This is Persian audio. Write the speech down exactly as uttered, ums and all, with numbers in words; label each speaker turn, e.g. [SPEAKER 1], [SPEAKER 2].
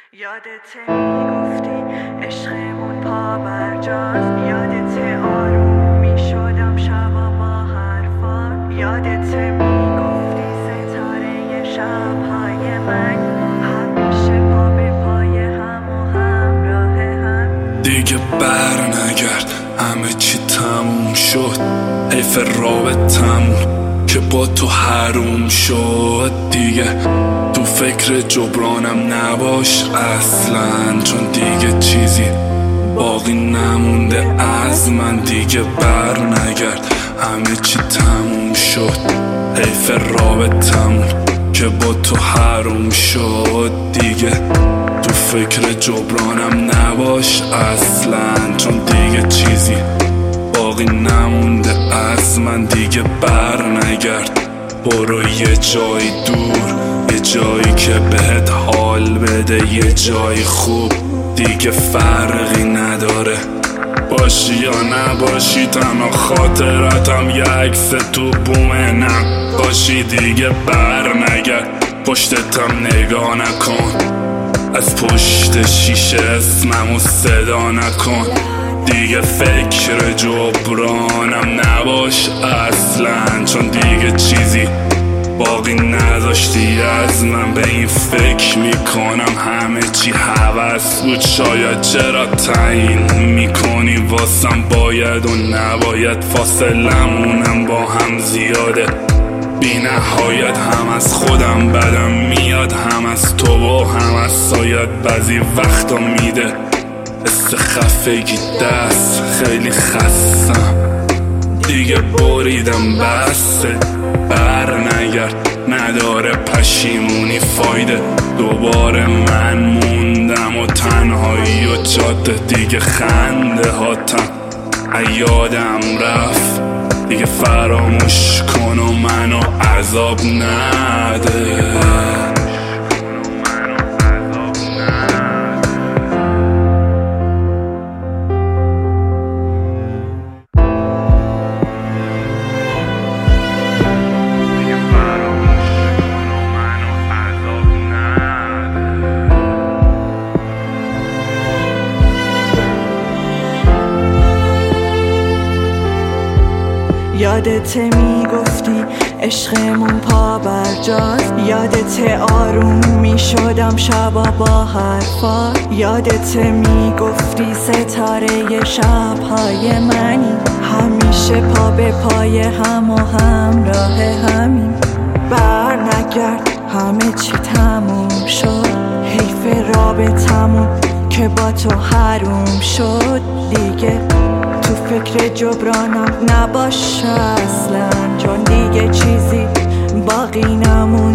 [SPEAKER 1] یادت میگفتی عشقمون پا برجاست، یادت آروم میشدم شبا با حرفات، یادت میگفتی ستاره شبهای من همیشه پا به پای هم و همراه هم.
[SPEAKER 2] دیگه بر نگرد، همه چی تموم شد، حیف رابطمون که با تو حروم شد. دیگه تو فکر جبرانم نباش اصلا، چون دیگه چیزی باقی نمونده از من. دیگه بر نگرد، همه چی تموم شد، حیف رابطمون که با تو حروم شد. دیگه تو فکر جبرانم نباش اصلا، چون دیگه چیزی باقی نمونده از من. دیگه بر نگرد، برو یه جای دور، یه جایی که بهت حال بده، یه جای خوب. دیگه فرقی نداره باشی یا نباشی، تنها خاطراتم یه عکس تو بومه نباشی. دیگه بر نگرد، پشتتم نگاه نکن، از پشت شیشه اسممو صدا نکن. دیگه فکر جبرانم نباش اصلا، چون دیگه چیزی باقی نداشتی از من. به این فکر میکنم همه چی هوس بود، شاید چرا تعیین میکنی واسم باید و نباید. فاصلمونم با هم زیاده، بی نهایت، هم از خودم بدم میاد، هم از تو و هم از سایت. بعضی وقتا میده خفگی دست، خیلی خستم دیگه بریدم بسه. بر نگرد، نداره پشیمونی فایده، دوباره من موندم و تنهایی و جاده. دیگه خنده هاتم یادم رفت، دیگه فراموش کن و منو عذاب نده.
[SPEAKER 1] یادت میگفتی عشقمون پا برجاست، یادت آروم میشدم شبا با حرفات، یادت میگفتی ستاره شبهای منی همیشه پا به پای هم و همراه همین. بر نگرد، همه چی تموم شد، حیف رابطمون که با تو حروم شد. دیگه تو فکر جبرانم نباش اصلا، چون دیگه چیزی باقی نمون